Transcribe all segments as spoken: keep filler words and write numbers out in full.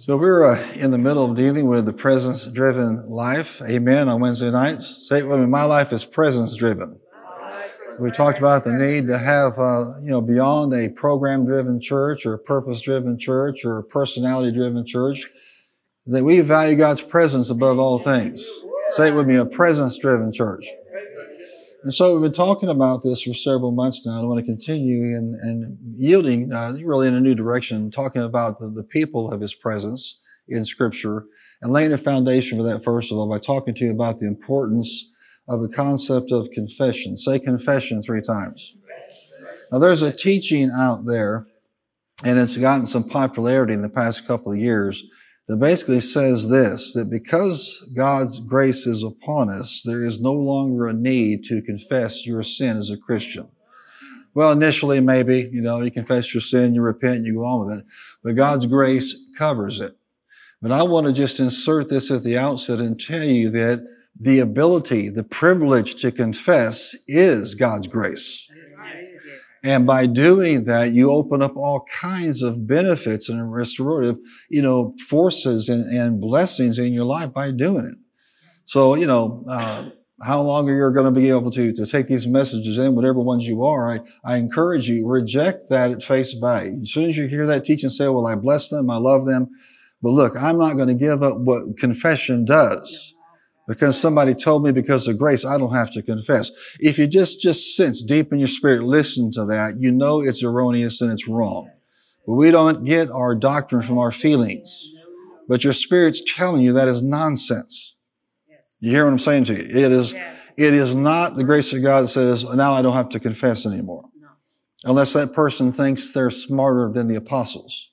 So we're uh, in the middle of dealing with the presence-driven life. Amen. On Wednesday nights. Say it with me. My life is presence-driven. We talked about the need to have, uh, you know, beyond a program-driven church or a purpose-driven church or a personality-driven church, that we value God's presence above all things. Say it with me. A presence-driven church. And so we've been talking about this for several months now. I want to continue in, in yielding uh, really in a new direction, talking about the, the people of His presence in Scripture and laying a foundation for that, first of all, by talking to you about the importance of the concept of confession. Say confession three times. Now, there's a teaching out there, and it's gotten some popularity in the past couple of years, that basically says this, that because God's grace is upon us, there is no longer a need to confess your sin as a Christian. Well, initially, maybe, you know, you confess your sin, you repent, you go on with it. But God's grace covers it. But I want to just insert this at the outset and tell you that the ability, the privilege to confess is God's grace. And by doing that, you open up all kinds of benefits and restorative, you know, forces and, and blessings in your life by doing it. So, you know, uh, how long are you going to be able to, to take these messages in, whatever ones you are? I, I encourage you, reject that at face value. As soon as you hear that teaching, say, well, I bless them, I love them. But look, I'm not going to give up what confession does. Because somebody told me because of grace, I don't have to confess. If you just, just sense deep in your spirit, listen to that, you know it's erroneous and it's wrong. But we don't get our doctrine from our feelings. But your spirit's telling you that is nonsense. You hear what I'm saying to you? It is, it is not the grace of God that says, now I don't have to confess anymore. Unless that person thinks they're smarter than the apostles.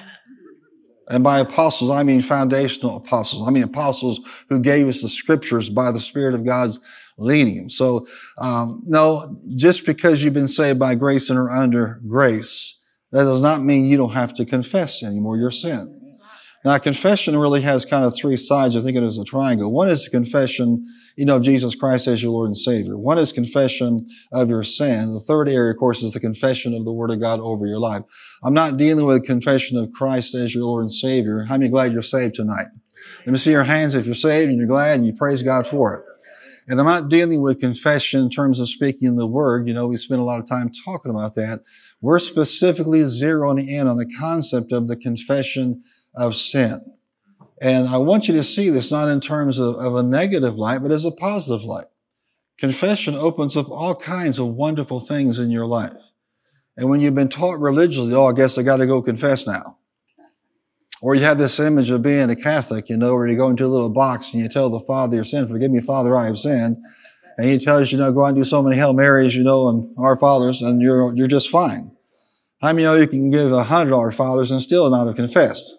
And by apostles, I mean foundational apostles. I mean apostles who gave us the scriptures by the Spirit of God's leading. So, um, no, just because you've been saved by grace and are under grace, that does not mean you don't have to confess anymore your sin. Now, confession really has kind of three sides. I think it is a triangle. One is the confession, you know, of Jesus Christ as your Lord and Savior. One is confession of your sin. The third area, of course, is the confession of the Word of God over your life. I'm not dealing with confession of Christ as your Lord and Savior. How many glad you're saved tonight? Let me see your hands if you're saved and you're glad and you praise God for it. And I'm not dealing with confession in terms of speaking the Word. You know, we spend a lot of time talking about that. We're specifically zeroing in on the concept of the confession of sin. And I want you to see this not in terms of, of a negative light, but as a positive light. Confession opens up all kinds of wonderful things in your life. And when you've been taught religiously, oh, I guess I got to go confess now. Or you have this image of being a Catholic, you know, where you go into a little box and you tell the Father your sin, forgive me, Father, I have sinned. And He tells you, you know, go out and do so many Hail Marys, you know, and Our Fathers, and you're, you're just fine. How many of you can give a hundred Our Fathers and still not have confessed?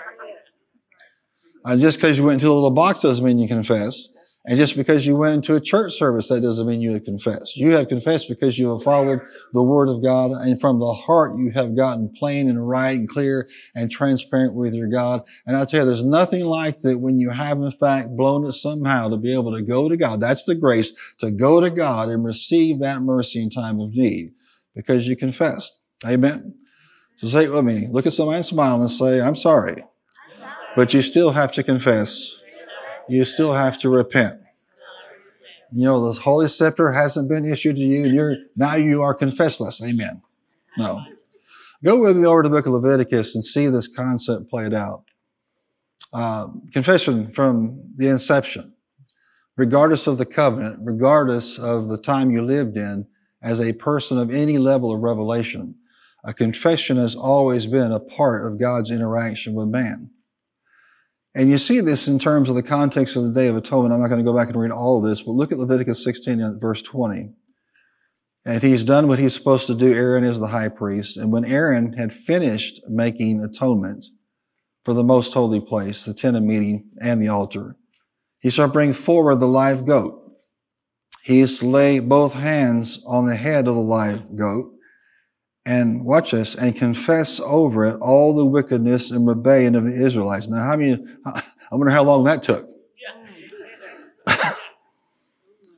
Uh, just because you went into a little box doesn't mean you confess. And just because you went into a church service, that doesn't mean you have confessed. You have confessed because you have followed the Word of God, and from the heart you have gotten plain and right and clear and transparent with your God. And I tell you, there's nothing like that when you have in fact blown it somehow to be able to go to God. That's the grace, to go to God and receive that mercy in time of need because you confessed. Amen? So say it with me. Look at somebody and smile and say, I'm sorry. But you still have to confess. You still have to repent. You know, the Holy Scepter hasn't been issued to you, and you're, now you are confessless. Amen. No. Go with me over to the book of Leviticus and see this concept played out. Uh, confession from the inception, regardless of the covenant, regardless of the time you lived in, as a person of any level of revelation, a confession has always been a part of God's interaction with man. And you see this in terms of the context of the Day of Atonement. I'm not going to go back and read all of this, but look at Leviticus sixteen and verse twenty. And he's done what he's supposed to do. Aaron is the high priest. And when Aaron had finished making atonement for the most holy place, the tent of meeting and the altar, he shall bring forward the live goat. He is to lay both hands on the head of the live goat, and watch this, and confess over it all the wickedness and rebellion of the Israelites. Now, how many, I wonder how long that took.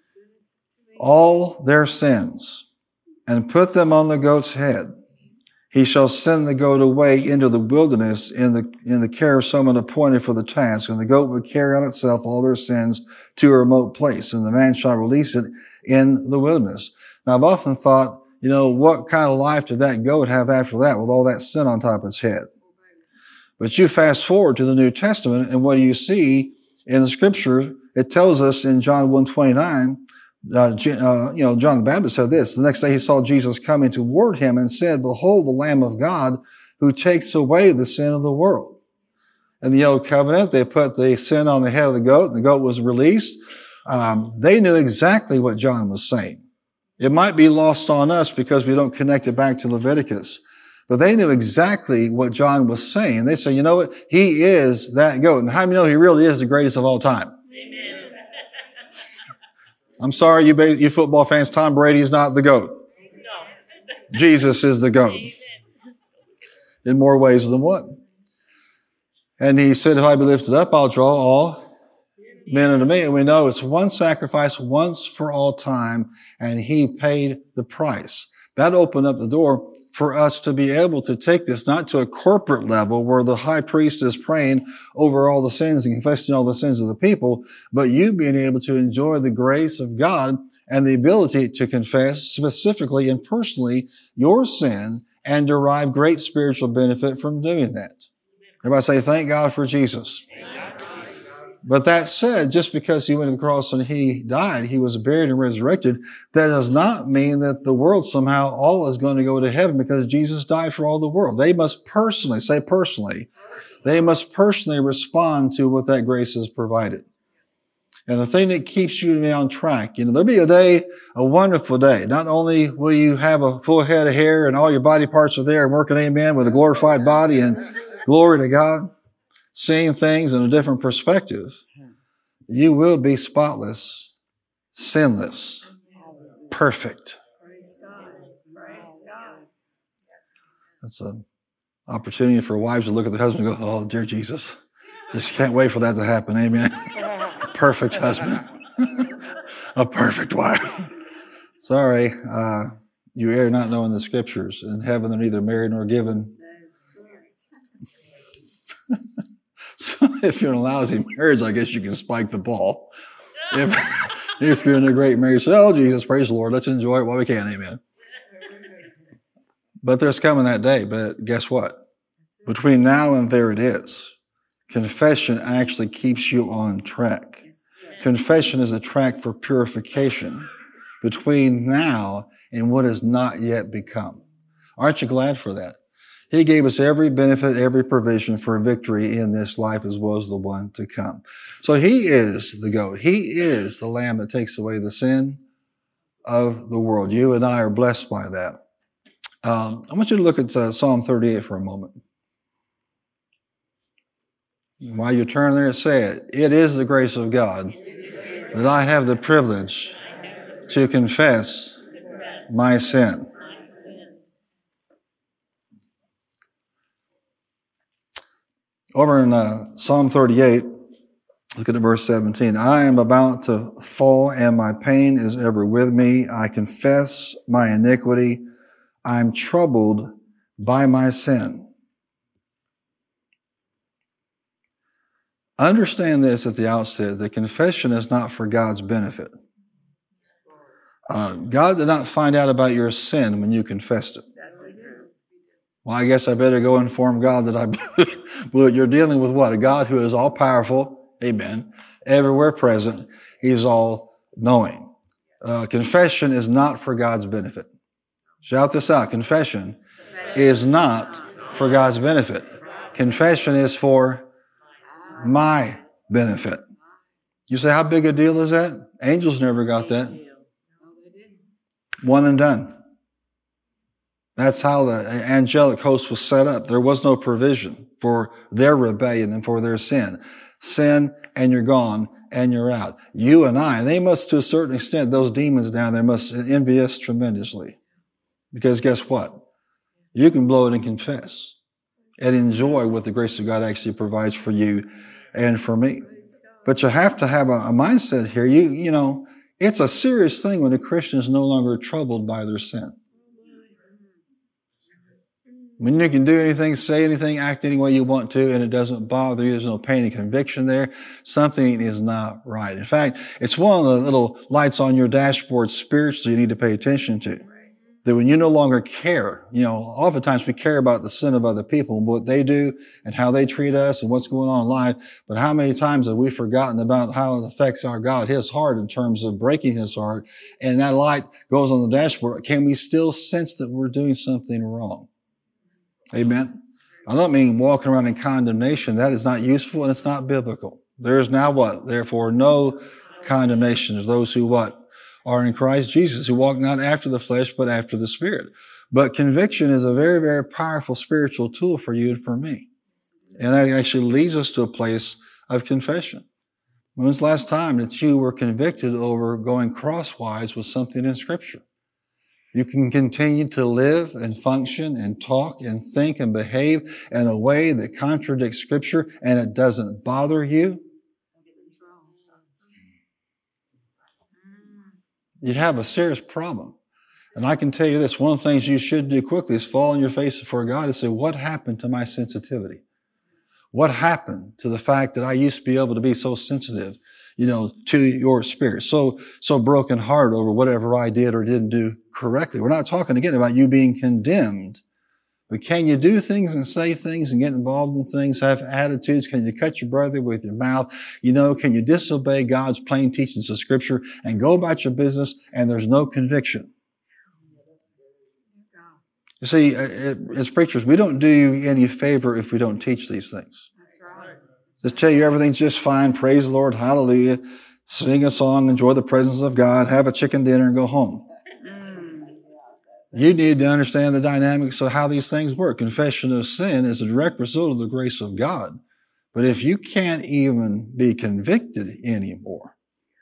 All their sins, and put them on the goat's head. He shall send the goat away into the wilderness in the, in the care of someone appointed for the task. And the goat will carry on itself all their sins to a remote place. And the man shall release it in the wilderness. Now, I've often thought, you know, what kind of life did that goat have after that with all that sin on top of its head? But you fast forward to the New Testament, and what do you see in the scripture? It tells us in John one twenty-nine, uh, uh, you know, John the Baptist said this: the next day he saw Jesus coming toward him and said, "Behold, the Lamb of God who takes away the sin of the world." In the Old Covenant, they put the sin on the head of the goat, and the goat was released. Um, they knew exactly what John was saying. It might be lost on us because we don't connect it back to Leviticus. But they knew exactly what John was saying. They say, you know what? He is that goat. And how many know he really is the greatest of all time? Amen. I'm sorry, you, you football fans, Tom Brady is not the goat. No. Jesus is the goat. Amen. In more ways than one. And he said, if I be lifted up, I'll draw all men unto me. And we know it's one sacrifice once for all time, and he paid the price. That opened up the door for us to be able to take this not to a corporate level where the high priest is praying over all the sins and confessing all the sins of the people, but you being able to enjoy the grace of God and the ability to confess specifically and personally your sin and derive great spiritual benefit from doing that. Everybody say, thank God for Jesus. But that said, just because he went to the cross and he died, he was buried and resurrected, that does not mean that the world somehow all is going to go to heaven because Jesus died for all the world. They must personally, say personally, they must personally respond to what that grace has provided. And the thing that keeps you to be on track, you know, there'll be a day, a wonderful day. Not only will you have a full head of hair and all your body parts are there and working amen with a glorified body and glory to God, seeing things in a different perspective, you will be spotless, sinless, perfect. Praise God. Praise God. That's an opportunity for wives to look at their husband and go, oh, dear Jesus, just can't wait for that to happen. Amen. A perfect husband. A perfect wife. Sorry, uh, you err not knowing the scriptures. In heaven they're neither married nor given. So if you're in a lousy marriage, I guess you can spike the ball. If, if you're in a great marriage, say, oh, Jesus, praise the Lord. Let's enjoy it while we can. Amen. But there's coming that day. But guess what? Between now and there it is. Confession actually keeps you on track. Confession is a track for purification between now and what has not yet become. Aren't you glad for that? He gave us every benefit, every provision for victory in this life as well as the one to come. So he is the goat. He is the lamb that takes away the sin of the world. You and I are blessed by that. Um, I want you to look at uh, Psalm thirty-eight for a moment. While you're turning there, say it. It is the grace of God that I have the privilege to confess my sin. Over in uh, Psalm thirty-eight, look at verse seventeen. I am about to fall and my pain is ever with me. I confess my iniquity. I'm troubled by my sin. Understand this at the outset, that confession is not for God's benefit. Uh, God did not find out about your sin when you confessed it. Well, I guess I better go inform God that I blew it. You're dealing with what? A God who is all powerful, amen, everywhere present. He's all knowing. Uh, confession is not for God's benefit. Shout this out. Confession is not for God's benefit. Confession is for my benefit. You say, how big a deal is that? Angels never got that. One and done. That's how the angelic host was set up. There was no provision for their rebellion and for their sin. Sin, and you're gone, and you're out. You and I, they must, to a certain extent, those demons down there must envy us tremendously. Because guess what? You can blow it and confess and enjoy what the grace of God actually provides for you and for me. But you have to have a, a mindset here. You, you know, it's a serious thing when a Christian is no longer troubled by their sin. When you can do anything, say anything, act any way you want to, and it doesn't bother you, there's no pain and conviction there, something is not right. In fact, it's one of the little lights on your dashboard spiritually you need to pay attention to. That when you no longer care, you know, oftentimes we care about the sin of other people and what they do and how they treat us and what's going on in life. But how many times have we forgotten about how it affects our God, His heart, in terms of breaking His heart? And that light goes on the dashboard. Can we still sense that we're doing something wrong? Amen. I don't mean walking around in condemnation. That is not useful and it's not biblical. There is now what? Therefore, no condemnation of those who what? Are in Christ Jesus, who walk not after the flesh, but after the Spirit. But conviction is a very, very powerful spiritual tool for you and for me. And that actually leads us to a place of confession. When was the last time that you were convicted over going crosswise with something in Scripture? You can continue to live and function and talk and think and behave in a way that contradicts Scripture and it doesn't bother you. You have a serious problem. And I can tell you this, one of the things you should do quickly is fall on your face before God and say, what happened to my sensitivity? What happened to the fact that I used to be able to be so sensitive, you know, to your spirit, so, so broken heart over whatever I did or didn't do correctly? We're not talking again about you being condemned, but can you do things and say things and get involved in things, have attitudes? Can you cut your brother with your mouth? You know, can you disobey God's plain teachings of Scripture and go about your business and there's no conviction? You see, as preachers, we don't do you any favor if we don't teach these things. That's right. Just tell you everything's just fine, praise the Lord, hallelujah, sing a song, enjoy the presence of God, have a chicken dinner and go home. You need to understand the dynamics of how these things work. Confession of sin is a direct result of the grace of God. But if you can't even be convicted anymore,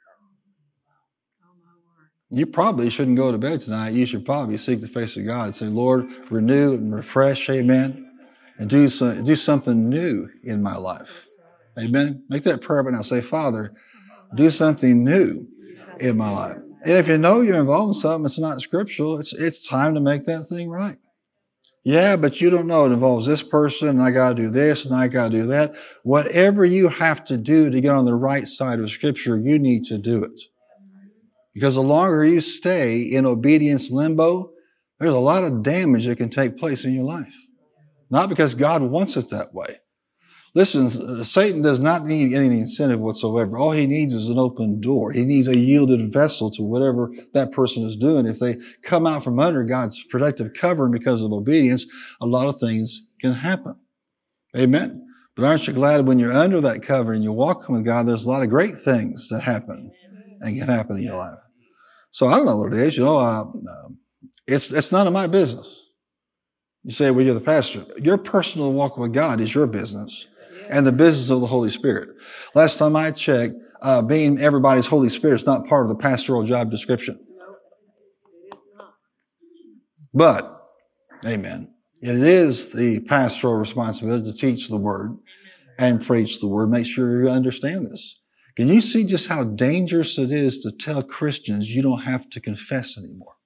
you probably shouldn't go to bed tonight. You should probably seek the face of God and say, Lord, renew and refresh, amen, and do, some, do something new in my life. Amen. Make that prayer right now. Say, Father, do something new in my life. And if you know you're involved in something that's not scriptural, it's it's time to make that thing right. Yeah, but you don't know it involves this person, and I got to do this, and I got to do that. Whatever you have to do to get on the right side of Scripture, you need to do it. Because the longer you stay in obedience limbo, there's a lot of damage that can take place in your life. Not because God wants it that way. Listen, Satan does not need any incentive whatsoever. All he needs is an open door. He needs a yielded vessel to whatever that person is doing. If they come out from under God's protective covering because of obedience, a lot of things can happen. Amen. But aren't you glad when you're under that covering and you're walking with God, there's a lot of great things that happen and can happen in your life. So I don't know what it is. You know, uh, uh, it's, it's none of my business. You say, well, you're the pastor. Your personal walk with God is your business. And the business of the Holy Spirit. Last time I checked, uh, being everybody's Holy Spirit is not part of the pastoral job description. No, it is not. But, amen, it is the pastoral responsibility to teach the Word and preach the Word. Make sure you understand this. Can you see just how dangerous it is to tell Christians you don't have to confess anymore?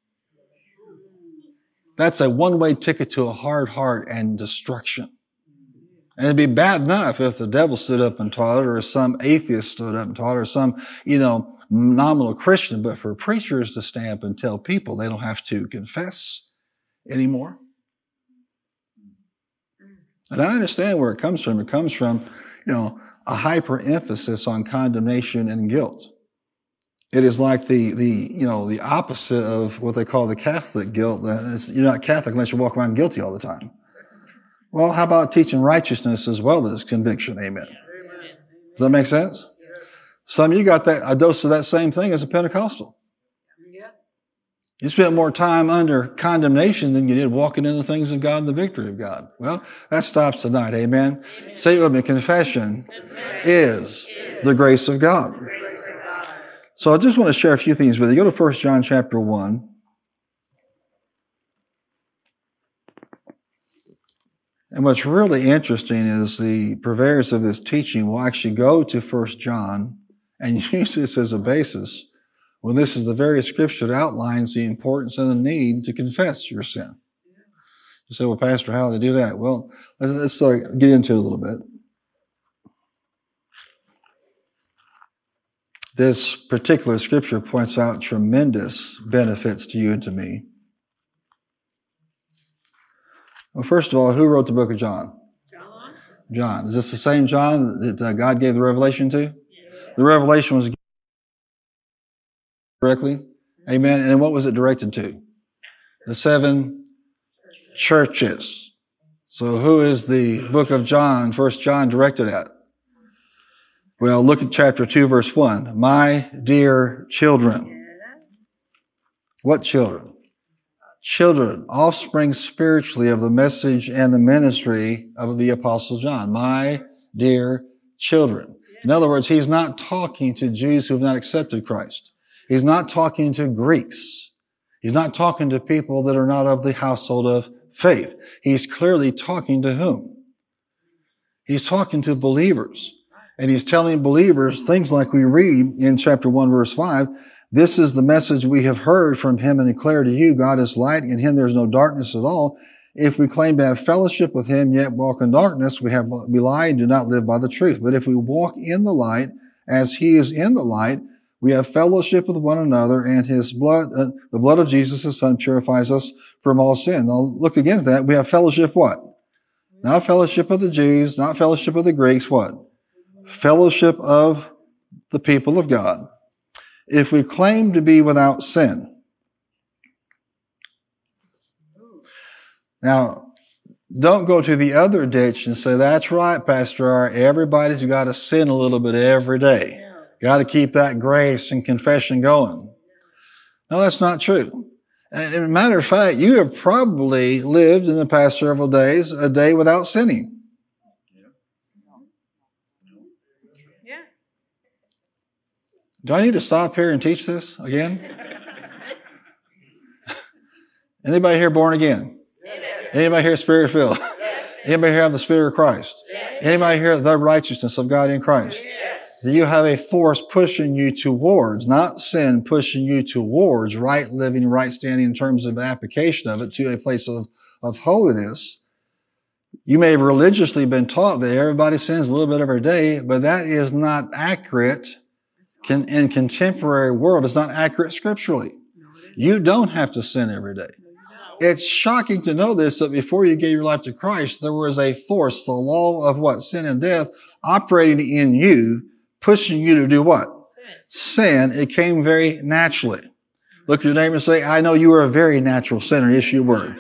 That's a one-way ticket to a hard heart and destruction. And it'd be bad enough if the devil stood up and taught it, or some atheist stood up and taught it, or some, you know, nominal Christian. But for preachers to stand up and tell people they don't have to confess anymore. And I understand where it comes from. It comes from, you know, a hyper emphasis on condemnation and guilt. It is like the, the, you know, the opposite of what they call the Catholic guilt. You're not Catholic unless you walk around guilty all the time. Well, how about teaching righteousness as well as conviction? Amen. Amen. Does that make sense? Yes. Some of you got that a dose of that same thing as a Pentecostal. Yeah. You spent more time under condemnation than you did walking in the things of God and the victory of God. Well, that stops tonight. Amen. Amen. Say it with me. Confession, Confession is, is the grace of God. Grace of God. So I just want to share a few things with you. Go to First John chapter one. And what's really interesting is the purveyors of this teaching will actually go to First John and use this as a basis when this is the very scripture that outlines the importance and the need to confess your sin. You say, well, Pastor, how do they do that? Well, let's, let's uh, get into it a little bit. This particular scripture points out tremendous benefits to you and to me. Well, first of all, who wrote the book of John? John. John. Is this the same John that uh, God gave the revelation to? Yeah. The revelation was given directly. Amen. And what was it directed to? The seven churches. So who is the book of John, First John, directed at? Well, look at chapter two, verse one. My dear children. What children? Children, offspring spiritually of the message and the ministry of the Apostle John. My dear children. In other words, he's not talking to Jews who have not accepted Christ. He's not talking to Greeks. He's not talking to people that are not of the household of faith. He's clearly talking to whom? He's talking to believers. And he's telling believers things like we read in chapter one, verse five. This is the message we have heard from him and declare to you. God is light. In him there is no darkness at all. If we claim to have fellowship with him, yet walk in darkness, we have we lie and do not live by the truth. But if we walk in the light as he is in the light, we have fellowship with one another, and his blood, uh, the blood of Jesus, his son, purifies us from all sin. Now look again at that. We have fellowship what? Not fellowship of the Jews, not fellowship of the Greeks, what? Fellowship of the people of God. If we claim to be without sin. Now, don't go to the other ditch and say, that's right, Pastor R. Everybody's got to sin a little bit every day. Got to keep that grace and confession going. No, that's not true. And as a matter of fact, you have probably lived in the past several days a day without sinning. Do I need to stop here and teach this again? Anybody here born again? Yes. Anybody here spirit filled? Yes. Anybody here have the Spirit of Christ? Yes. Anybody here the righteousness of God in Christ? Yes. Do you have a force pushing you towards, not sin, pushing you towards right living, right standing in terms of application of it to a place of, of holiness? You may have religiously been taught that everybody sins a little bit every day, but that is not accurate. Can, in contemporary world, it's not accurate scripturally. You don't have to sin every day. It's shocking to know this, that before you gave your life to Christ, there was a force, the law of what? Sin and death, operating in you, pushing you to do what? Sin. Sin. It came very naturally. Look at your neighbor and say, I know you are a very natural sinner. Yes, you were.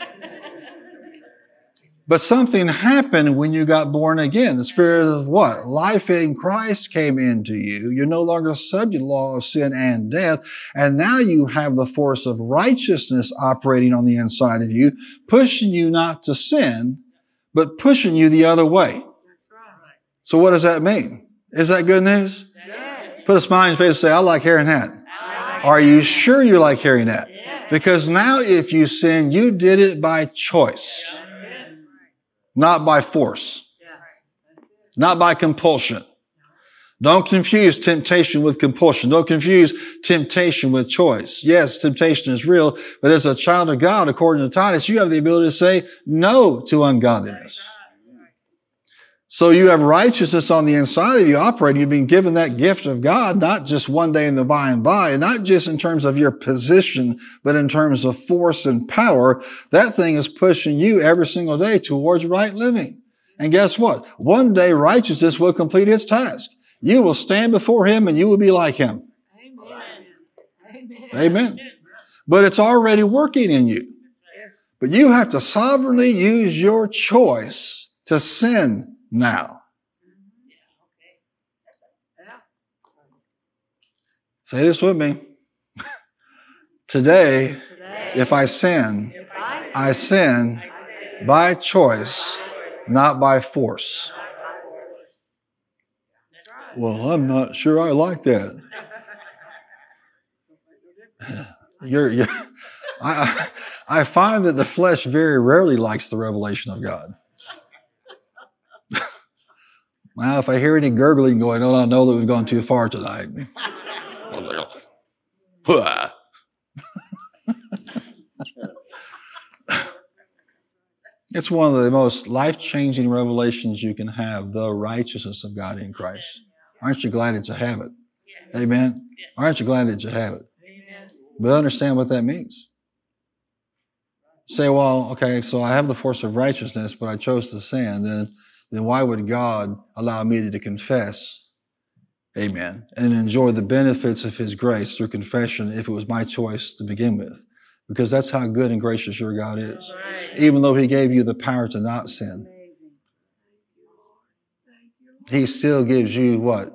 But something happened when you got born again. The Spirit of what? Life in Christ came into you. You're no longer subject to the law of sin and death. And now you have the force of righteousness operating on the inside of you, pushing you not to sin, but pushing you the other way. That's right. So what does that mean? Is that good news? Yes. Put a smile on your face and say, I like hearing that. Like Are you sure you like hearing that? Yes. Because now if you sin, you did it by choice. Not by force. Not by compulsion. Don't confuse temptation with compulsion. Don't confuse temptation with choice. Yes, temptation is real, but as a child of God, according to Titus, you have the ability to say no to ungodliness. So you have righteousness on the inside of you operating. You've been given that gift of God, not just one day in the by and by, and not just in terms of your position, but in terms of force and power. That thing is pushing you every single day towards right living. And guess what? One day righteousness will complete its task. You will stand before him and you will be like him. Amen. Amen. Amen. But it's already working in you. Yes. But you have to sovereignly use your choice to sin now. Say this with me. Today, Today if I sin, if I sin, I sin, I sin by choice, not by force. Well, I'm not sure I like that. You're, you're, I, I find that the flesh very rarely likes the revelation of God. Well, if I hear any gurgling going on, I know that we've gone too far tonight. It's one of the most life-changing revelations you can have, the righteousness of God in Christ. Aren't you glad that you have it? Amen? Aren't you glad that you have it? But understand what that means. Say, well, okay, so I have the force of righteousness, but I chose to sin. Then, then why would God allow me to confess, amen, and enjoy the benefits of His grace through confession if it was my choice to begin with? Because that's how good and gracious your God is. Right. Even though He gave you the power to not sin, He still gives you what?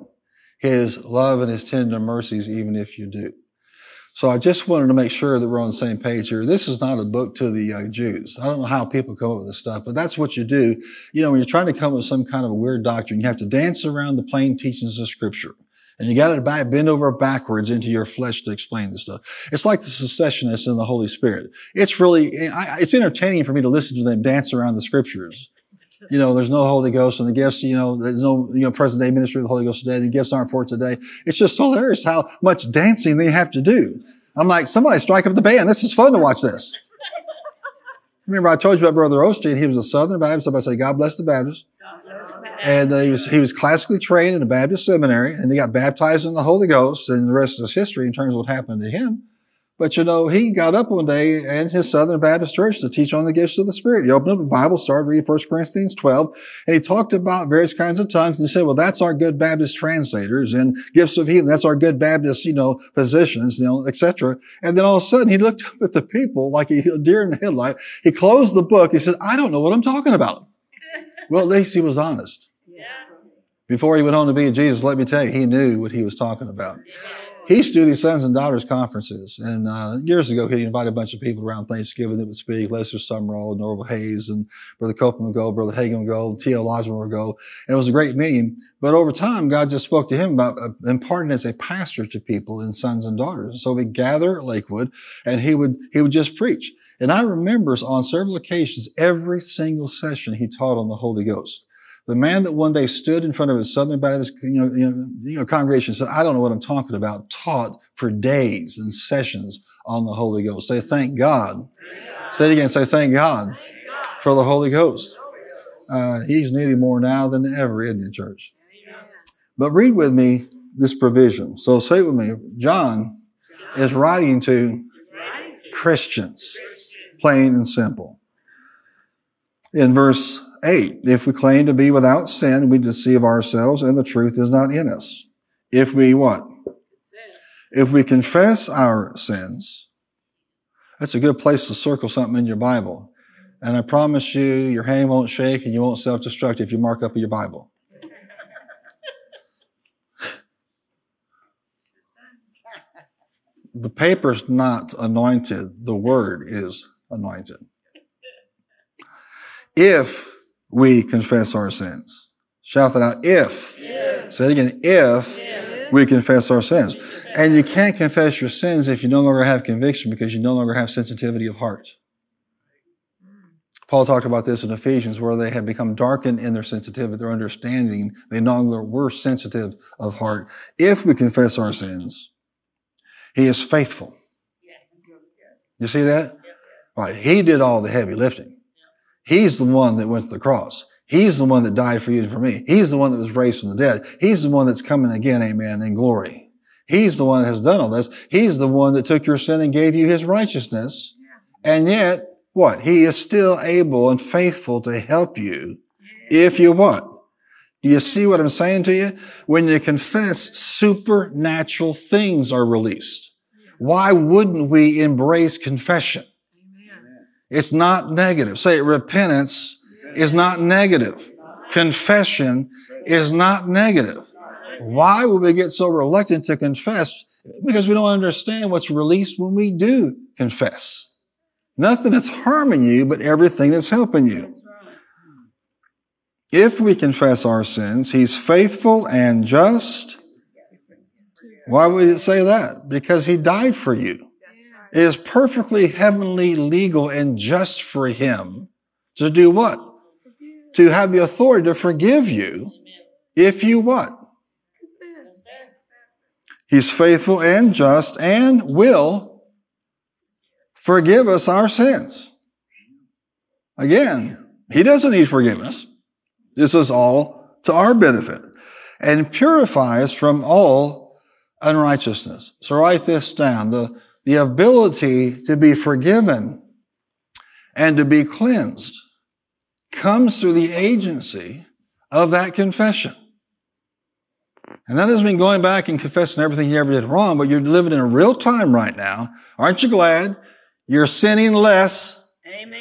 His love and His tender mercies, even if you do. So I just wanted to make sure that we're on the same page here. This is not a book to the uh, Jews. I don't know how people come up with this stuff, but that's what you do. You know, when you're trying to come up with some kind of a weird doctrine, you have to dance around the plain teachings of Scripture. And you got to back, bend over backwards into your flesh to explain this stuff. It's like the secessionists in the Holy Spirit. It's really, it's entertaining for me to listen to them dance around the Scriptures. You know, there's no Holy Ghost and the gifts, you know, there's no, you know, present day ministry of the Holy Ghost today. The gifts aren't for today. It's just so hilarious how much dancing they have to do. I'm like, somebody strike up the band. This is fun to watch this. Remember, I told you about Brother Osteen. He was a Southern Baptist. Somebody say, God bless the Baptist. And uh, he was, he was classically trained in a Baptist seminary, and he got baptized in the Holy Ghost, and the rest is history in terms of what happened to him. But, you know, he got up one day in his Southern Baptist church to teach on the gifts of the Spirit. He opened up the Bible, started reading First Corinthians twelve, and he talked about various kinds of tongues. And he said, well, that's our good Baptist translators, and gifts of healing. That's our good Baptist, you know, physicians, you know, et cetera. And then all of a sudden he looked up at the people like a deer in the headlight. He closed the book. He said, I don't know what I'm talking about. Well, at least he was honest. Before he went on to be Jesus, let me tell you, he knew what he was talking about. He used to do these sons and daughters conferences. And uh, years ago, he invited a bunch of people around Thanksgiving that would speak. Lester Summerall, Norval Hayes, and Brother Copeland would go, Brother Hagan would go, T L Osborne would go. And it was a great meeting. But over time, God just spoke to him about uh, imparting as a pastor to people in sons and daughters. So we'd gather at Lakewood, and he would he would just preach. And I remember on several occasions, every single session he taught on the Holy Ghost. The man that one day stood in front of his Southern Baptist, you know, you know, you know, congregation and said, I don't know what I'm talking about, taught for days and sessions on the Holy Ghost. Say, thank God. Say it again. Say, thank God for the Holy Ghost. Uh, he's needed more now than ever in the church. But read with me this provision. So say it with me. John is writing to Christians, plain and simple. In verse eight, if we claim to be without sin, we deceive ourselves and the truth is not in us. If we what? If we confess our sins, that's a good place to circle something in your Bible. And I promise you, your hand won't shake and you won't self-destruct if you mark up your Bible. The paper's not anointed. The word is anointed. If we confess our sins. Shout that out. If. if. Say it again. If, if we confess our sins. And you can't confess your sins if you no longer have conviction because you no longer have sensitivity of heart. Paul talked about this in Ephesians where they have become darkened in their sensitivity, their understanding. They no longer were sensitive of heart. If we confess our sins, He is faithful. Yes. You see that? Right. He did all the heavy lifting. He's the one that went to the cross. He's the one that died for you and for me. He's the one that was raised from the dead. He's the one that's coming again, amen, in glory. He's the one that has done all this. He's the one that took your sin and gave you His righteousness. And yet, what? He is still able and faithful to help you if you what? Do you see what I'm saying to you? When you confess, supernatural things are released. Why wouldn't we embrace confession? It's not negative. Say it, repentance is not negative. Confession is not negative. Why would we get so reluctant to confess? Because we don't understand what's released when we do confess. Nothing that's harming you, but everything that's helping you. If we confess our sins, He's faithful and just. Why would it say that? Because He died for you. It is perfectly heavenly, legal, and just for Him to do what? To have the authority to forgive you if you what? He's faithful and just and will forgive us our sins. Again, He doesn't need forgiveness. This is all to our benefit. And purify us from all unrighteousness. So write this down. The, the ability to be forgiven and to be cleansed comes through the agency of that confession. And that doesn't mean going back and confessing everything you ever did wrong, but you're living in real time right now. Aren't you glad? You're sinning less. Amen.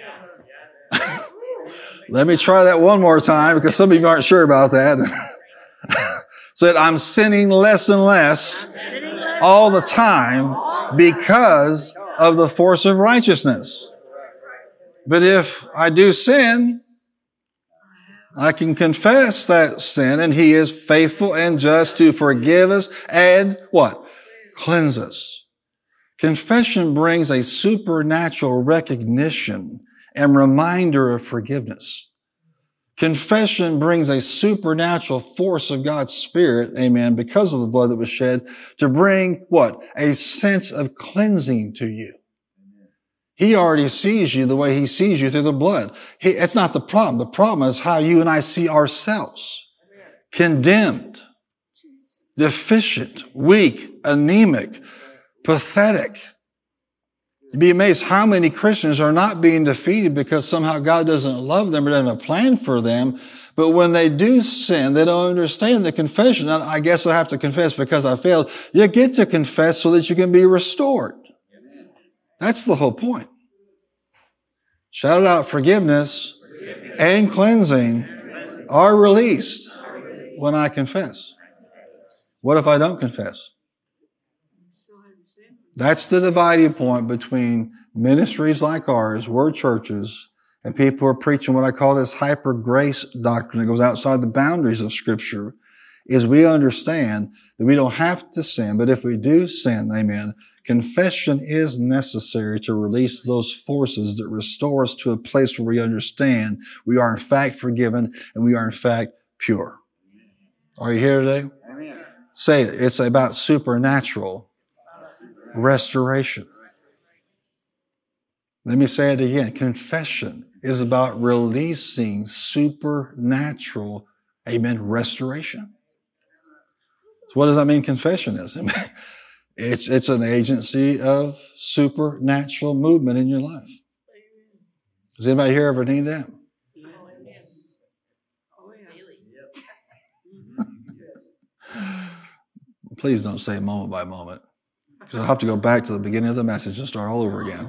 Let me try that one more time because some of you aren't sure about that. So that I'm sinning less and less all the time because of the force of righteousness. But if I do sin, I can confess that sin, and He is faithful and just to forgive us and what? Cleanse us. Confession brings a supernatural recognition and reminder of forgiveness. Confession brings a supernatural force of God's Spirit, amen, because of the blood that was shed, to bring what? A sense of cleansing to you. He already sees you the way He sees you through the blood. He, it's not the problem. The problem is how you and I see ourselves. Condemned, deficient, weak, anemic, pathetic. You'd be amazed how many Christians are not being defeated because somehow God doesn't love them or doesn't have a plan for them. But when they do sin, they don't understand the confession. I guess I have to confess because I failed. You get to confess so that you can be restored. That's the whole point. Shout it out, forgiveness and cleansing are released when I confess. What if I don't confess? That's the dividing point between ministries like ours, word churches, and people who are preaching what I call this hyper grace doctrine that goes outside the boundaries of Scripture, is we understand that we don't have to sin, but if we do sin, amen, confession is necessary to release those forces that restore us to a place where we understand we are in fact forgiven and we are in fact pure. Are you here today? Amen. Say it. It's about supernatural restoration. Let me say it again. Confession is about releasing supernatural, amen, restoration. So what does that mean confession is? It's, it's an agency of supernatural movement in your life. Does anybody here ever need that? Please don't say moment by moment. Because I'll have to go back to the beginning of the message and start all over again.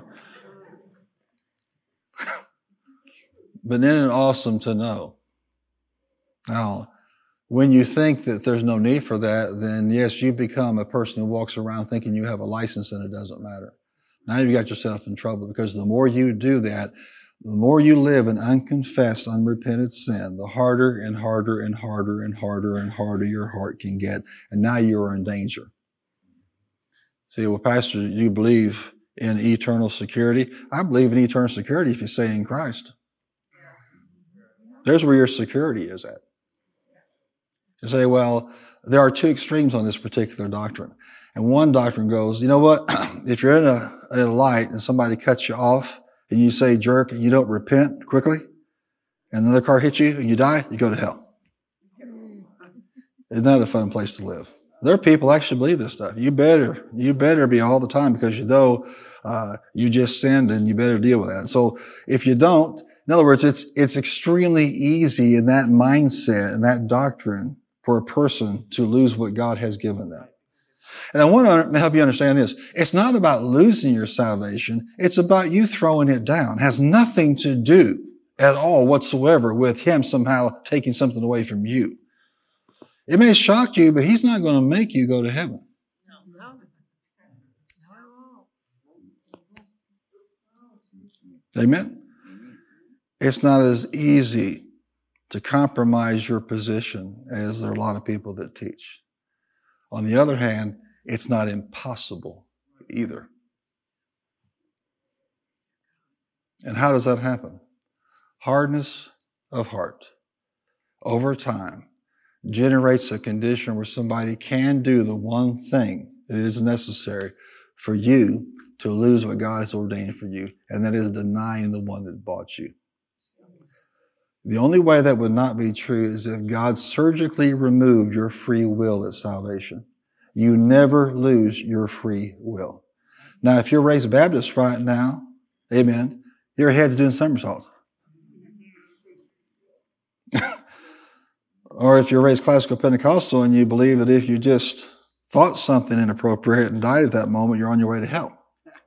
But isn't it awesome to know? Now, when you think that there's no need for that, then yes, you become a person who walks around thinking you have a license and it doesn't matter. Now you've got yourself in trouble because the more you do that, the more you live in unconfessed, unrepented sin, the harder and harder and harder and harder and harder your heart can get. And now you are in danger. See, well, Pastor, you believe in eternal security? I believe in eternal security if you say in Christ. There's where your security is at. You say, well, there are two extremes on this particular doctrine. And one doctrine goes, you know what? If you're in a, in a light and somebody cuts you off and you say jerk and you don't repent quickly and another car hits you and you die, you go to hell. Isn't that a fun place to live? There are people who actually believe this stuff. You better, you better be all the time because you know uh, you just sinned and you better deal with that. So if you don't, in other words, it's it's extremely easy in that mindset and that doctrine for a person to lose what God has given them. And I want to help you understand this. It's not about losing your salvation. It's about you throwing it down. It has nothing to do at all whatsoever with Him somehow taking something away from you. It may shock you, but He's not going to make you go to heaven. Amen? It's not as easy to compromise your position as there are a lot of people that teach. On the other hand, it's not impossible either. And how does that happen? Hardness of heart over time generates a condition where somebody can do the one thing that is necessary for you to lose what God has ordained for you, and that is denying the one that bought you. The only way that would not be true is if God surgically removed your free will at salvation. You never lose your free will. Now, if you're raised Baptist right now, amen, your head's doing somersaults. Or if you're raised classical Pentecostal and you believe that if you just thought something inappropriate and died at that moment, you're on your way to hell.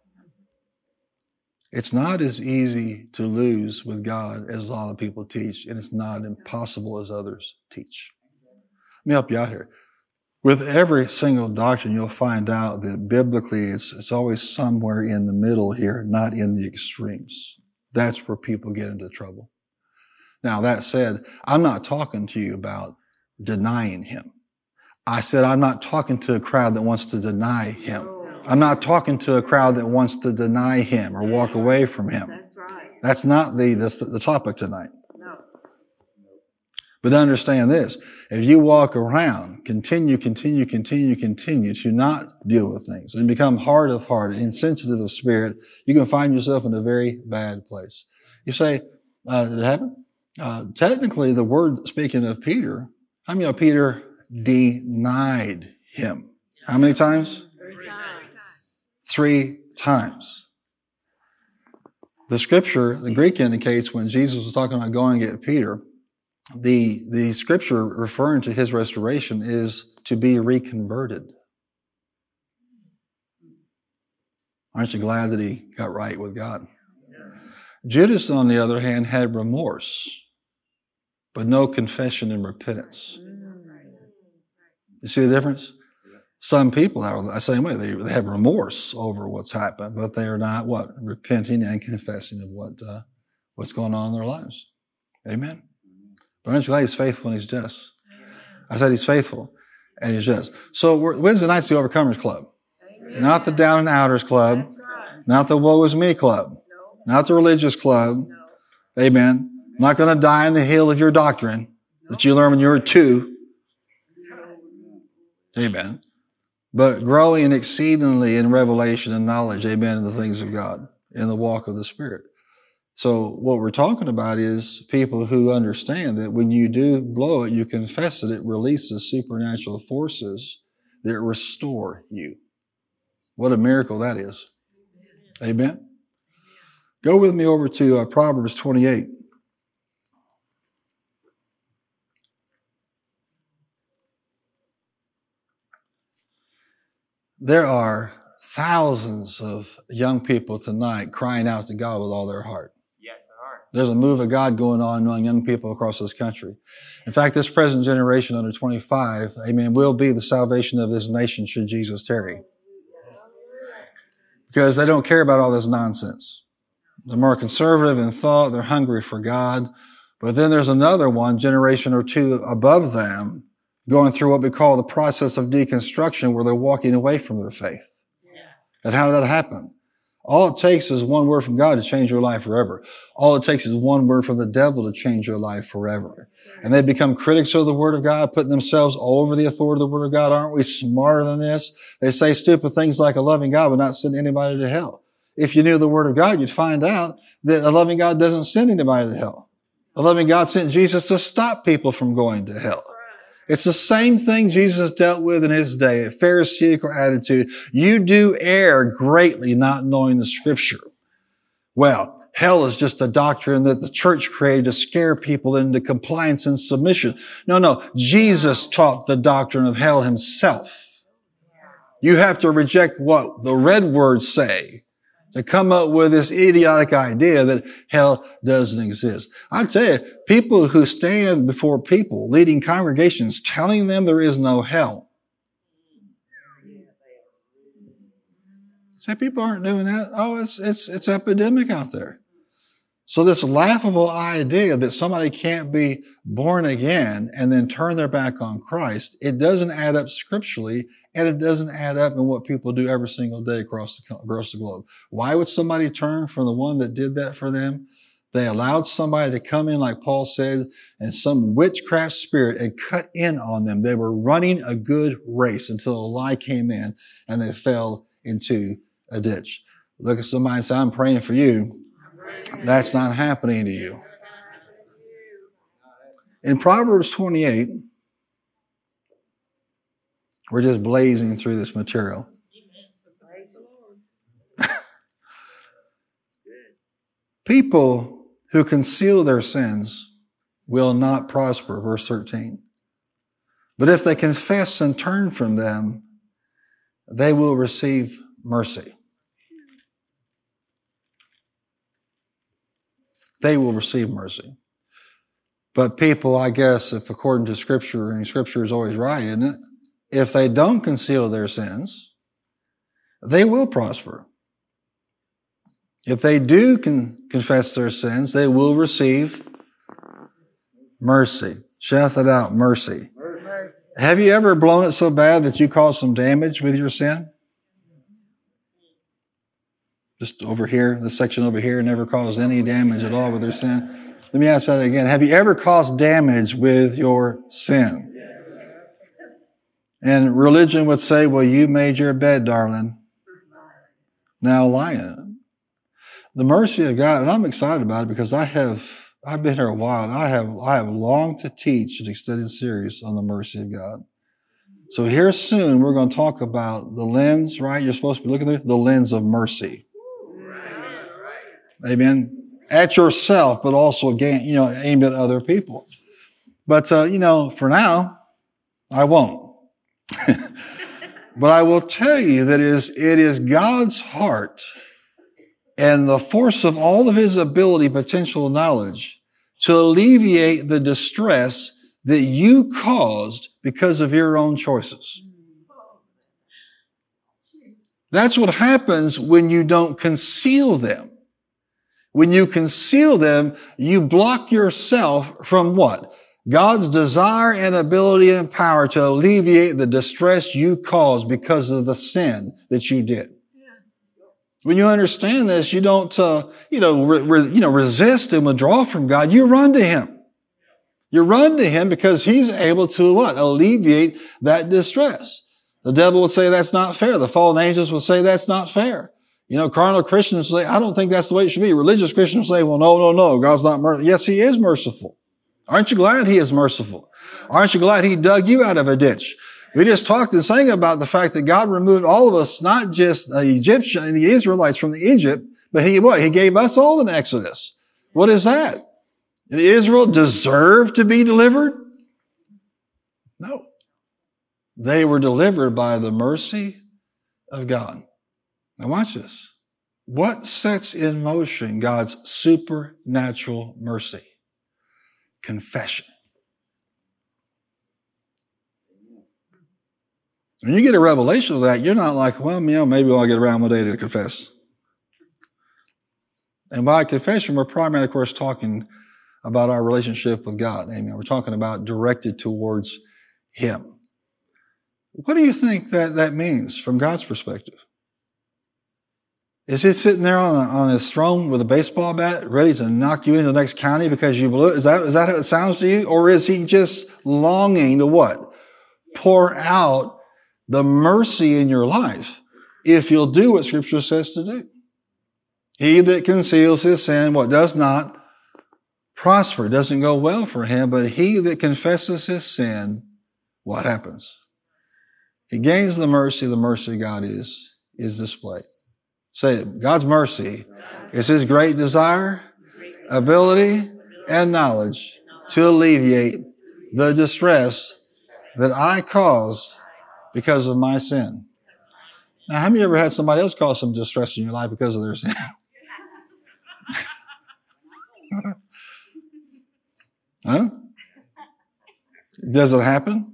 It's not as easy to lose with God as a lot of people teach, and it's not impossible as others teach. Let me help you out here. With every single doctrine, you'll find out that biblically it's, it's always somewhere in the middle here, not in the extremes. That's where people get into trouble. Now, that said, I'm not talking to you about denying him. I said I'm not talking to a crowd that wants to deny him. I'm not talking to a crowd that wants to deny him or walk away from him. That's right. That's not the, the, the topic tonight. No. But understand this. If you walk around, continue, continue, continue, continue to not deal with things and become hard of heart, insensitive of spirit, you can find yourself in a very bad place. You say, uh, did it happen? Uh, technically, the word speaking of Peter, how many of Peter denied him? How many times? Three times. Three times. The scripture, the Greek indicates when Jesus was talking about going to get Peter, the, the scripture referring to his restoration is to be reconverted. Aren't you glad that he got right with God? Judas, on the other hand, had remorse, but no confession and repentance. You see the difference? Some people are the same way. They, they have remorse over what's happened, but they are not what? Repenting and confessing of what uh, what's going on in their lives. Amen? But aren't you glad he's faithful and he's just? I said he's faithful and he's just. So we're, Wednesday night's the Overcomers Club. Amen. Not the Down and Outers Club. Right. Not the Woe Is Me Club. Not the religious club. No. Amen. I'm not going to die on the hill of your doctrine that you learned when you were two. Amen. But growing exceedingly in revelation and knowledge, amen, in the things of God, in the walk of the Spirit. So what we're talking about is people who understand that when you do blow it, you confess it, it releases supernatural forces that restore you. What a miracle that is. Amen. Go with me over to uh, Proverbs twenty-eight. There are thousands of young people tonight crying out to God with all their heart. Yes, there are. There's a move of God going on among young people across this country. In fact, this present generation under twenty-five, amen, will be the salvation of this nation should Jesus tarry. Because they don't care about all this nonsense. They're more conservative in thought. They're hungry for God. But then there's another one, generation or two above them, going through what we call the process of deconstruction, where they're walking away from their faith. Yeah. And how did that happen? All it takes is one word from God to change your life forever. All it takes is one word from the devil to change your life forever. And they become critics of the Word of God, putting themselves over the authority of the Word of God. Aren't we smarter than this? They say stupid things like a loving God would not send anybody to hell. If you knew the Word of God, you'd find out that a loving God doesn't send anybody to hell. A loving God sent Jesus to stop people from going to hell. It's the same thing Jesus dealt with in his day, a Pharisaical attitude. You do err greatly not knowing the Scripture. Well, hell is just a doctrine that the church created to scare people into compliance and submission. No, no. Jesus taught the doctrine of hell himself. You have to reject what the red words say to come up with this idiotic idea that hell doesn't exist. I tell you, people who stand before people, leading congregations, telling them there is no hell. Say people aren't doing that. Oh, it's, it's, it's epidemic out there. So this laughable idea that somebody can't be born again and then turn their back on Christ, it doesn't add up scripturally. And it doesn't add up in what people do every single day across the, across the globe. Why would somebody turn from the one that did that for them? They allowed somebody to come in, like Paul said, and some witchcraft spirit and cut in on them. They were running a good race until a lie came in and they fell into a ditch. Look at somebody and say, I'm praying for you. That's not happening to you. In Proverbs twenty-eight, we're just blazing through this material. Praise the Lord. People who conceal their sins will not prosper, verse thirteen. But if they confess and turn from them, they will receive mercy. They will receive mercy. But people, I guess, if according to Scripture, and Scripture is always right, isn't it? If they don't conceal their sins, they will prosper. If they do con- confess their sins, they will receive mercy. Shout that out, mercy. Mercy. Have you ever blown it so bad that you caused some damage with your sin? Just over here, this section over here never caused any damage at all with their sin. Let me ask that again. Have you ever caused damage with your sin? Yes. And religion would say, well, you made your bed, darling. Now lie in it. The mercy of God, and I'm excited about it because I have, I've been here a while, and I have, I have longed to teach an extended series on the mercy of God. So here soon, we're going to talk about the lens, right? You're supposed to be looking at the lens of mercy. Amen. At yourself, but also again, you know, aimed at other people. But, uh, you know, for now, I won't. But I will tell you that it is, it is God's heart and the force of all of His ability, potential, knowledge to alleviate the distress that you caused because of your own choices. That's what happens when you don't conceal them. When you conceal them, you block yourself from what? God's desire and ability and power to alleviate the distress you caused because of the sin that you did. When you understand this, you don't, uh, you know, re- re- you know, resist and withdraw from God. You run to Him. You run to Him because He's able to what? Alleviate that distress. The devil would say that's not fair. The fallen angels would say that's not fair. You know, carnal Christians say, I don't think that's the way it should be. Religious Christians say, well, no, no, no, God's not merciful. Yes, He is merciful. Aren't you glad He is merciful? Aren't you glad He dug you out of a ditch? We just talked and sang about the fact that God removed all of us, not just the Egyptian and the Israelites from the Egypt, but He what? He gave us all an Exodus. What is that? Did Israel deserve to be delivered? No. They were delivered by the mercy of God. Now watch this. What sets in motion God's supernatural mercy? Confession. When you get a revelation of that, you're not like, well, you know, maybe I'll get around one day to confess. And by confession, we're primarily, of course, talking about our relationship with God. Amen. We're talking about directed towards Him. What do you think that that means from God's perspective? Is He sitting there on, a, on His throne with a baseball bat, ready to knock you into the next county because you blew it? Is that, is that how it sounds to you? Or is He just longing to what? Pour out the mercy in your life if you'll do what Scripture says to do. He that conceals his sin, what does not prosper, doesn't go well for him, but he that confesses his sin, what happens? He gains the mercy, the mercy of God is, is displayed. Say it. God's mercy is His great desire, ability, and knowledge to alleviate the distress that I caused because of my sin. Now, how many of you ever had somebody else cause some distress in your life because of their sin? Huh? Does it happen?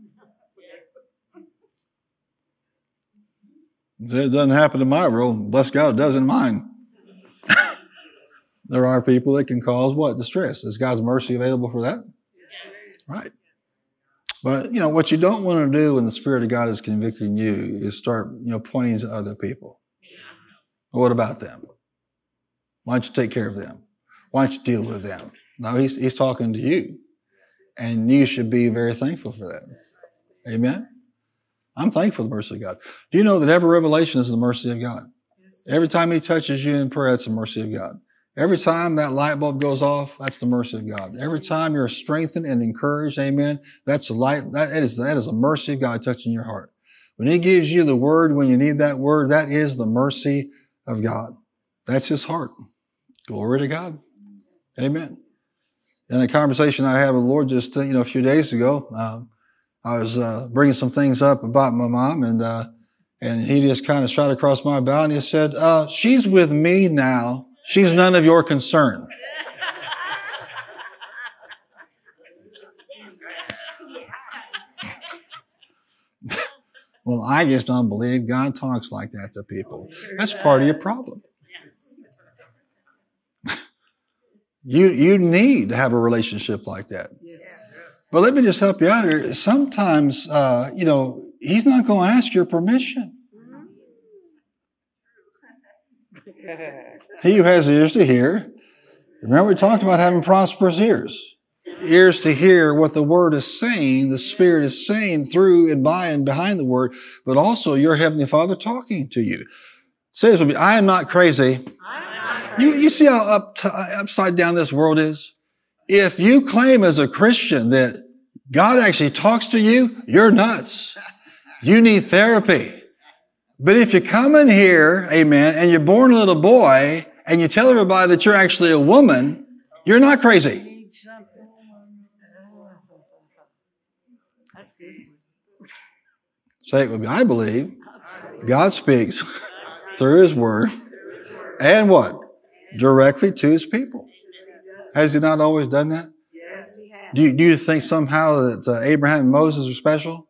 It doesn't happen in my world. Bless God, it does in mine. There are people that can cause what? Distress. Is God's mercy available for that? Right. But, you know, what you don't want to do when the Spirit of God is convicting you is start, you know, pointing to other people. Well, what about them? Why don't you take care of them? Why don't you deal with them? No, he's, he's talking to you. And you should be very thankful for that. Amen? I'm thankful for the mercy of God. Do you know that every revelation is the mercy of God? Every time He touches you in prayer, it's the mercy of God. Every time that light bulb goes off, that's the mercy of God. Every time you're strengthened and encouraged, amen, that's a light, that is, that is a mercy of God touching your heart. When He gives you the word, when you need that word, that is the mercy of God. That's His heart. Glory to God. Amen. In a conversation I had with the Lord just, you know, a few days ago, uh, I was uh, bringing some things up about my mom, and uh, and He just kind of shot across my bow, and He said, uh, she's with me now. She's none of your concern. Well, I just don't believe God talks like that to people. That's part of your problem. You, you need to have a relationship like that. But let me just help you out here. Sometimes, uh, you know, He's not going to ask your permission. He who has ears to hear. Remember, we talked about having prosperous ears. Ears to hear what the Word is saying, the Spirit is saying through and by and behind the Word, but also your Heavenly Father talking to you. Say this with me, I am not crazy. You, you see how up to, upside down this world is? If you claim as a Christian that God actually talks to you, you're nuts. You need therapy. But if you come in here, amen, and you're born a little boy, and you tell everybody that you're actually a woman, you're not crazy. Say it with me. I believe God speaks through His Word and what? Directly to His people. Has He not always done that? Yes, He has. Do you, do you think somehow that uh, Abraham and Moses are special?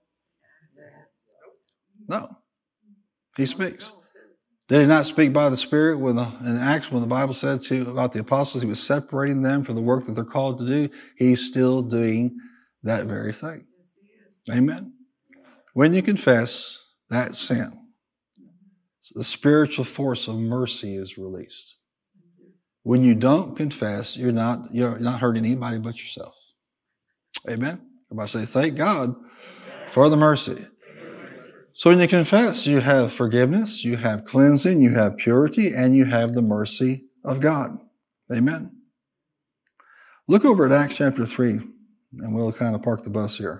No. He speaks. Did He not speak by the Spirit when the, in Acts when the Bible said to about the apostles He was separating them for the work that they're called to do? He's still doing that very thing. Amen. When you confess that sin, the spiritual force of mercy is released. When you don't confess, you're not, you're not hurting anybody but yourself. Amen. Everybody say, thank God for the mercy. So when you confess, you have forgiveness, you have cleansing, you have purity, and you have the mercy of God. Amen. Look over at Acts chapter three, and we'll kind of park the bus here.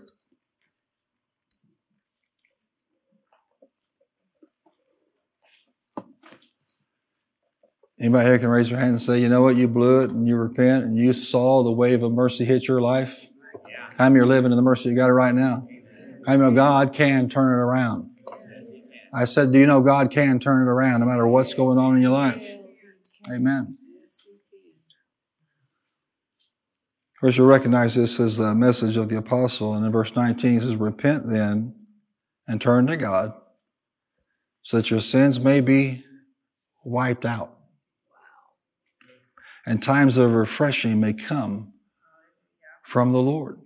Anybody here can raise their hand and say, you know what, you blew it and you repent and you saw the wave of mercy hit your life? Yeah. How many are living in the mercy you got it right now? How many know God can turn it around? I said, do you know God can turn it around no matter what's going on in your life? Amen. Of course, you'll recognize this as the message of the apostle. And in verse nineteen, it says, repent then and turn to God so that your sins may be wiped out. And times of refreshing may come from the Lord.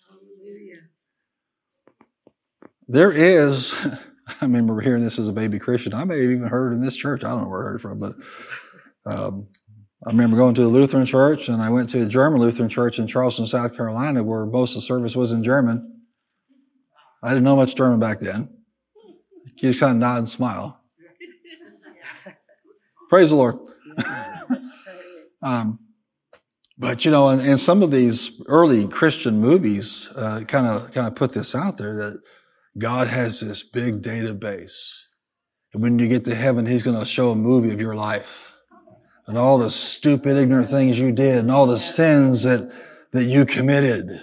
There is, I remember hearing this as a baby Christian. I may have even heard it in this church. I don't know where I heard it from, but um, I remember going to a Lutheran church, and I went to a German Lutheran church in Charleston, South Carolina, where most of the service was in German. I didn't know much German back then. You just kind of nod and smile. Praise the Lord. Um, but you know, in, in some of these early Christian movies, kind of kind of put this out there that God has this big database, and when you get to heaven, He's going to show a movie of your life and all the stupid, ignorant things you did, and all the sins that that you committed.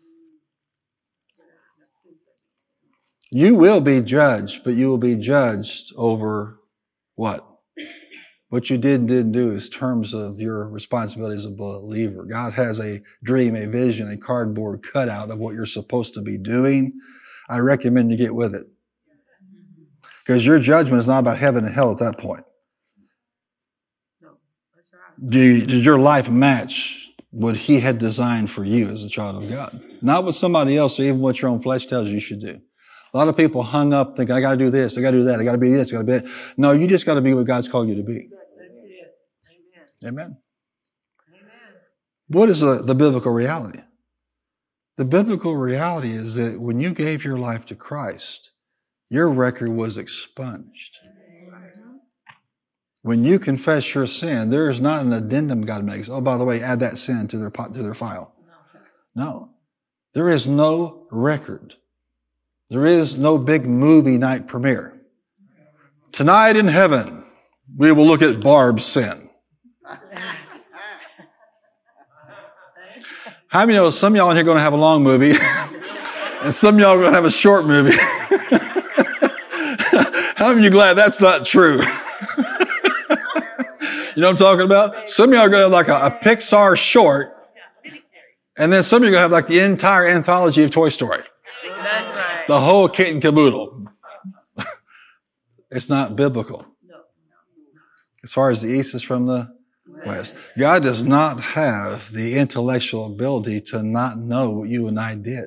You will be judged, but you will be judged over what? What you did and didn't do is terms of your responsibility as a believer. God has a dream, a vision, a cardboard cutout of what you're supposed to be doing. I recommend you get with it. Because your judgment is not about heaven and hell at that point. No, that's right. Do you, did your life match what He had designed for you as a child of God? Not what somebody else or even what your own flesh tells you you should do. A lot of people hung up thinking, I got to do this, I got to do that, I got to be this, I got to be that. No, you just got to be what God's called you to be. That's it. Amen. Amen. Amen. What is the, the biblical reality? The biblical reality is that when you gave your life to Christ, your record was expunged. When you confess your sin, there is not an addendum God makes. Oh, by the way, add that sin to their pot, to their file. No. There is no record. There is no big movie night premiere. Tonight in heaven, we will look at Barb's sin. How many know some of y'all in here are going to have a long movie and some of y'all are going to have a short movie? How many of you glad that's not true? You know what I'm talking about? Some of y'all are going to have like a, a Pixar short, and then some of you are going to have like the entire anthology of Toy Story. That's right. The whole kit and caboodle. It's not biblical. As far as the east is from the west. God does not have the intellectual ability to not know what you and I did.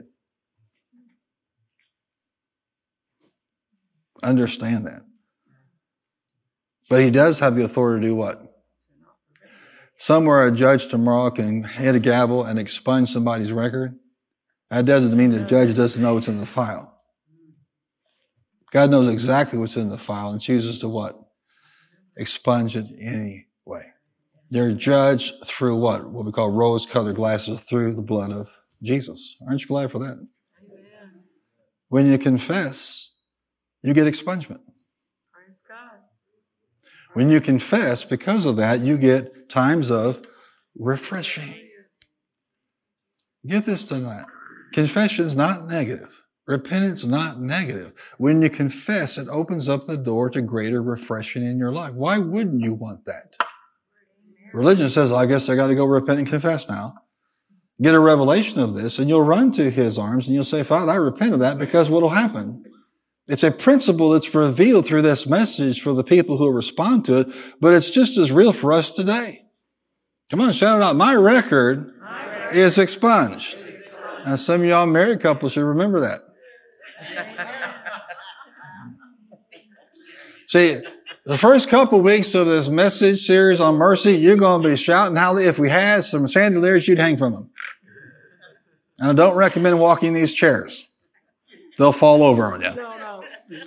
Understand that. But he does have the authority to do what? Somewhere a judge tomorrow can hit a gavel and expunge somebody's record. That doesn't mean the judge doesn't know what's in the file. God knows exactly what's in the file and chooses to what? Expunge it anyway. They're judged through what? What we call rose-colored glasses, through the blood of Jesus. Aren't you glad for that? Amen. When you confess, you get expungement. Praise God. When you confess, because of that, you get times of refreshing. Get this tonight. Confession is not negative. Repentance is not negative. When you confess, it opens up the door to greater refreshing in your life. Why wouldn't you want that? Religion says, I guess I got to go repent and confess now. Get a revelation of this, and you'll run to his arms, and you'll say, Father, I repent of that, because what will happen? It's a principle that's revealed through this message for the people who respond to it, but it's just as real for us today. Come on, shout it out. My record, My record is expunged. Is expunged. Now, some of y'all married couples should remember that. See, the first couple weeks of this message series on mercy, you're going to be shouting how if we had some chandeliers, you'd hang from them. And I don't recommend walking these chairs. They'll fall over on you. No, no.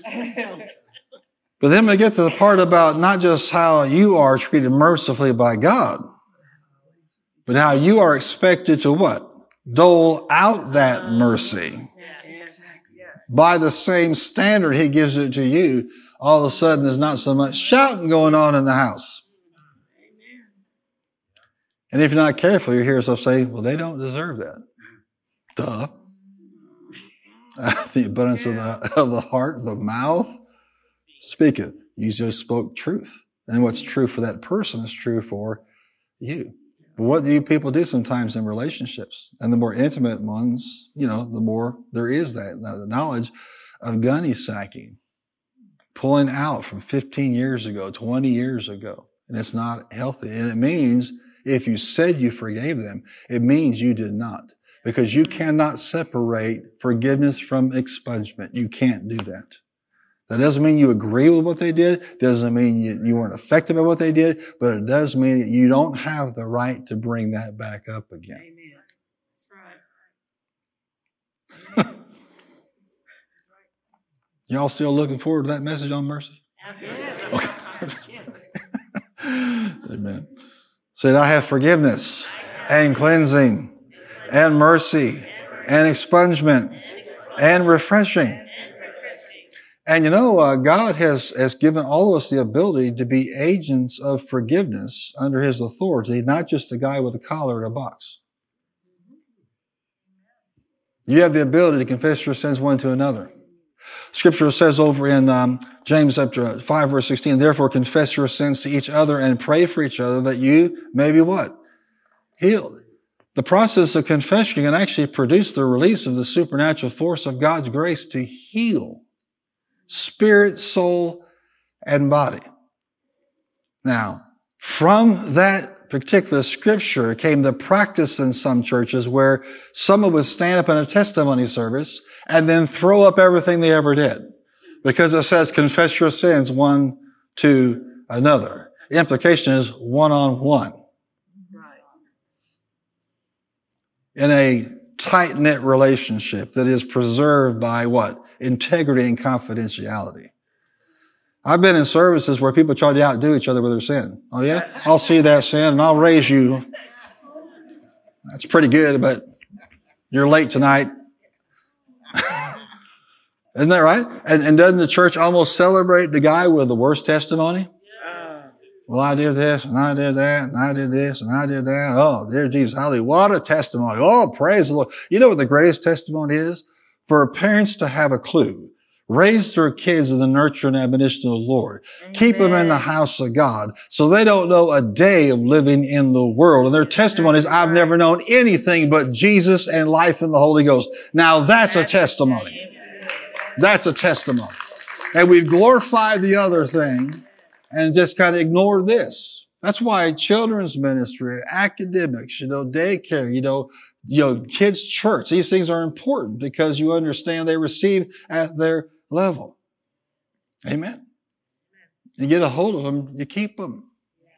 But then we get to the part about not just how you are treated mercifully by God, but how you are expected to what? Dole out that mercy. By the same standard he gives it to you, all of a sudden there's not so much shouting going on in the house. And if you're not careful, you hear yourself say, well, they don't deserve that. Duh. The abundance of the, of the heart, the mouth, speaketh. You just spoke truth. And what's true for that person is true for you. But what do you people do sometimes in relationships? And the more intimate ones, you know, the more there is that, the knowledge of gunny sacking, pulling out from fifteen years ago, twenty years ago. And it's not healthy. And it means if you said you forgave them, it means you did not. Because you cannot separate forgiveness from expungement. You can't do that. That doesn't mean you agree with what they did. Doesn't mean you, you weren't affected by what they did. But it does mean that you don't have the right to bring that back up again. Amen. That's right. Y'all still looking forward to that message on mercy? Yes. Okay. Amen. Said, I have forgiveness and cleansing and mercy and expungement and refreshing. And you know, uh, God has, has given all of us the ability to be agents of forgiveness under his authority, not just a guy with a collar and a box. You have the ability to confess your sins one to another. Scripture says over in um, James chapter five, verse sixteen, therefore confess your sins to each other and pray for each other that you may be what? Healed. The process of confession can actually produce the release of the supernatural force of God's grace to heal spirit, soul, and body. Now, from that particular scripture came the practice in some churches where someone would stand up in a testimony service and then throw up everything they ever did. Because it says, confess your sins one to another. The implication is one-on-one. Right. In a tight-knit relationship that is preserved by what? Integrity and confidentiality. I've been in services where people try to outdo each other with their sin. Oh yeah? I'll see that sin and I'll raise you. That's pretty good, but you're late tonight. Isn't that right? And, and doesn't the church almost celebrate the guy with the worst testimony? Well, I did this, and I did that, and I did this, and I did that. Oh, dear Jesus, hallelujah. What a testimony. Oh, praise the Lord. You know what the greatest testimony is? For parents to have a clue. Raise their kids in the nurture and admonition of the Lord. Amen. Keep them in the house of God so they don't know a day of living in the world. And their testimony is, I've never known anything but Jesus and life in the Holy Ghost. Now that's a testimony. That's a testimony. And we've glorified the other thing and just kind of ignore this. That's why children's ministry, academics, you know, daycare, you know, you know, kids' church, these things are important because you understand they receive at their level. Amen. You get a hold of them, you keep them.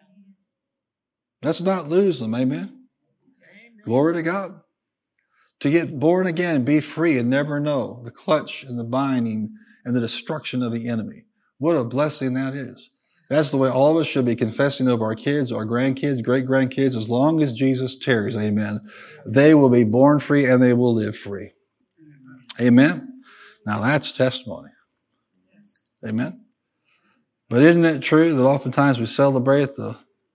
Let's not lose them. Amen. Amen. Glory to God. To get born again, be free and never know the clutch and the binding and the destruction of the enemy. What a blessing that is. That's the way all of us should be confessing of our kids, our grandkids, great-grandkids, as long as Jesus tarries. Amen. They will be born free and they will live free. Amen. Now that's testimony. Amen. But isn't it true that oftentimes we celebrate the,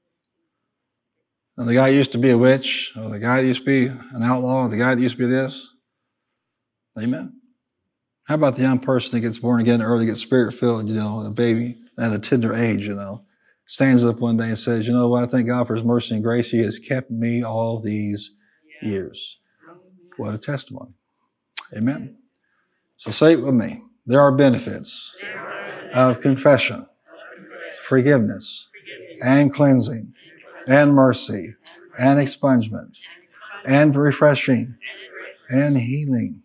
and the guy used to be a witch, or the guy used to be an outlaw, or the guy that used to be this? Amen. How about the young person that gets born again early, gets spirit-filled, you know, a baby at a tender age, you know, stands up one day and says, you know what, I thank God for His mercy and grace. He has kept me all these years. What a testimony. Amen. So say it with me. There are benefits of confession, forgiveness, and cleansing, and mercy, and expungement, and refreshing, and healing.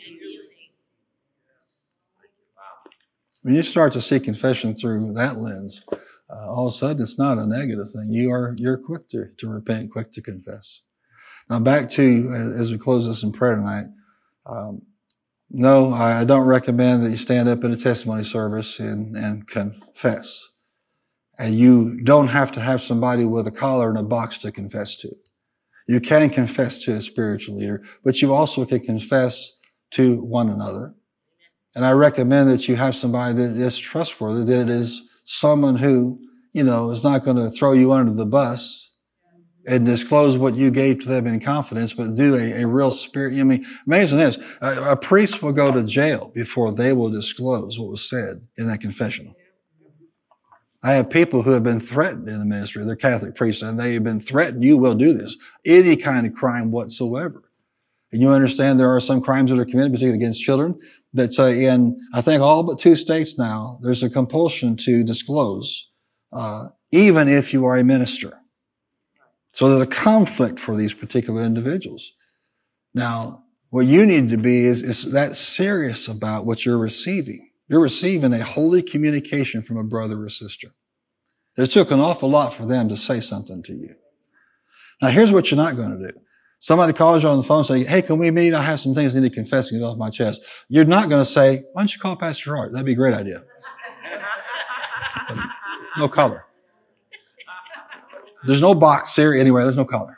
When you start to see confession through that lens, uh, all of a sudden it's not a negative thing. You are, you're quick to, to repent, quick to confess. Now back to, as we close this in prayer tonight, um, no, I don't recommend that you stand up in a testimony service and, and confess. And you don't have to have somebody with a collar and a box to confess to. You can confess to a spiritual leader, but you also can confess to one another. And I recommend that you have somebody that is trustworthy, that it is someone who, you know, is not going to throw you under the bus and disclose what you gave to them in confidence, but do a, a real spirit. I mean, amazing is, a, a priest will go to jail before they will disclose what was said in that confessional. I have people who have been threatened in the ministry. They're Catholic priests, and they have been threatened. You will do this. Any kind of crime whatsoever. And you understand there are some crimes that are committed, particularly against children, that uh, in, I think, all but two states now, there's a compulsion to disclose, uh, even if you are a minister. So there's a conflict for these particular individuals. Now, what you need to be is, is that serious about what you're receiving. You're receiving a holy communication from a brother or sister. It took an awful lot for them to say something to you. Now, here's what you're not going to do. Somebody calls you on the phone and says, hey, can we meet? I have some things I need to confess and get off my chest. You're not going to say, why don't you call Pastor Art? That'd be a great idea. No color. There's no box here anywhere. There's no color.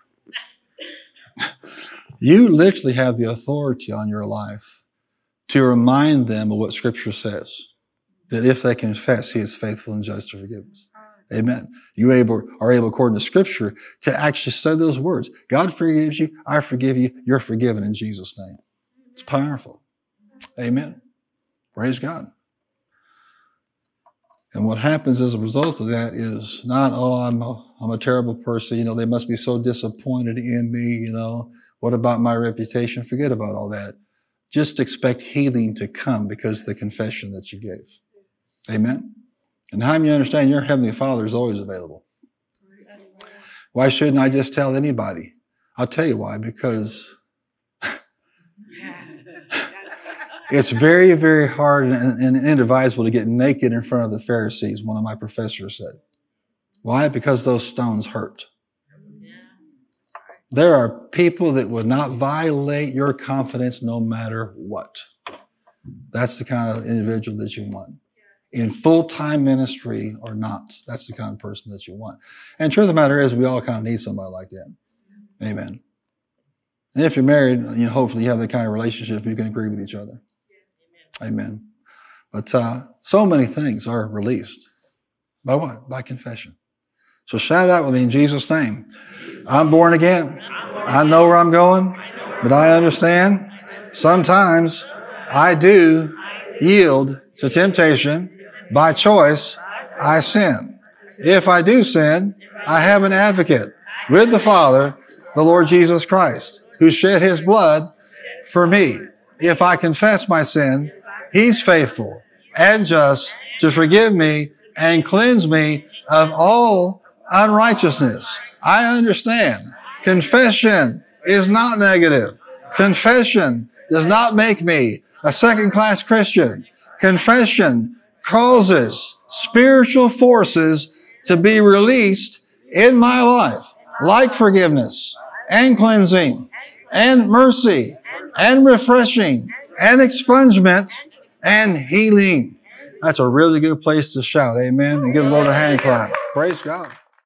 You literally have the authority on your life to remind them of what Scripture says. That if they confess, He is faithful and just to forgive us. Amen. You able, are able, according to Scripture, to actually say those words. God forgives you. I forgive you. You're forgiven in Jesus' name. It's powerful. Amen. Praise God. And what happens as a result of that is not, oh, I'm a, I'm a terrible person. You know, they must be so disappointed in me. You know, what about my reputation? Forget about all that. Just expect healing to come because of the confession that you gave. Amen. And how many understand your Heavenly Father is always available? Why shouldn't I just tell anybody? I'll tell you why. Because it's very, very hard and, and inadvisable to get naked in front of the Pharisees, one of my professors said. Why? Because those stones hurt. There are people that would not violate your confidence no matter what. That's the kind of individual that you want. in full-time ministry or not. That's the kind of person that you want. And the truth of the matter is, we all kind of need somebody like that. Amen. And if you're married, you know, hopefully you have that kind of relationship you can agree with each other. Amen. But uh, so many things are released. By what? By confession. So shout out with me in Jesus' name. I'm born again. I know where I'm going, but I understand sometimes I do yield to temptation. By choice, I sin. If I do sin, I have an advocate with the Father, the Lord Jesus Christ, who shed his blood for me. If I confess my sin, he's faithful and just to forgive me and cleanse me of all unrighteousness. I understand. Confession is not negative. Confession does not make me a second-class Christian. Confession causes spiritual forces to be released in my life, like forgiveness and cleansing and mercy and refreshing and expungement and healing. That's a really good place to shout. Amen. And give the Lord a hand clap. Praise God.